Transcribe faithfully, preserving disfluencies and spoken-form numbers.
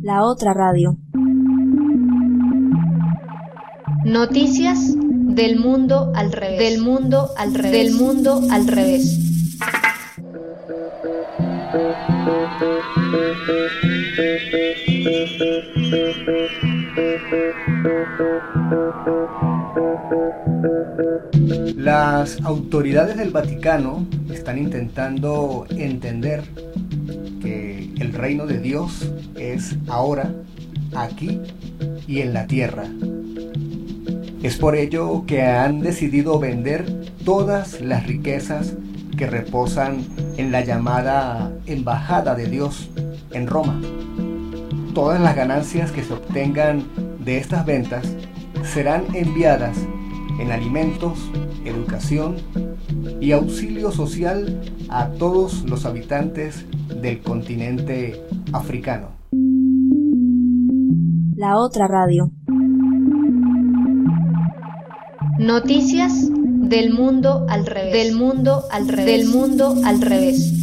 La otra radio. Noticias del mundo al revés. Del mundo al revés. Del mundo al revés. Las autoridades del Vaticano están intentando entender que el reino de Dios es ahora, aquí y en la tierra. Es por ello que han decidido vender todas las riquezas que reposan en la llamada Embajada de Dios en Roma. Todas las ganancias que se obtengan de estas ventas serán enviadas en alimentos, educación y auxilio social a todos los habitantes del continente africano. La otra radio. Noticias del mundo al revés. Del mundo al revés. Del mundo al revés.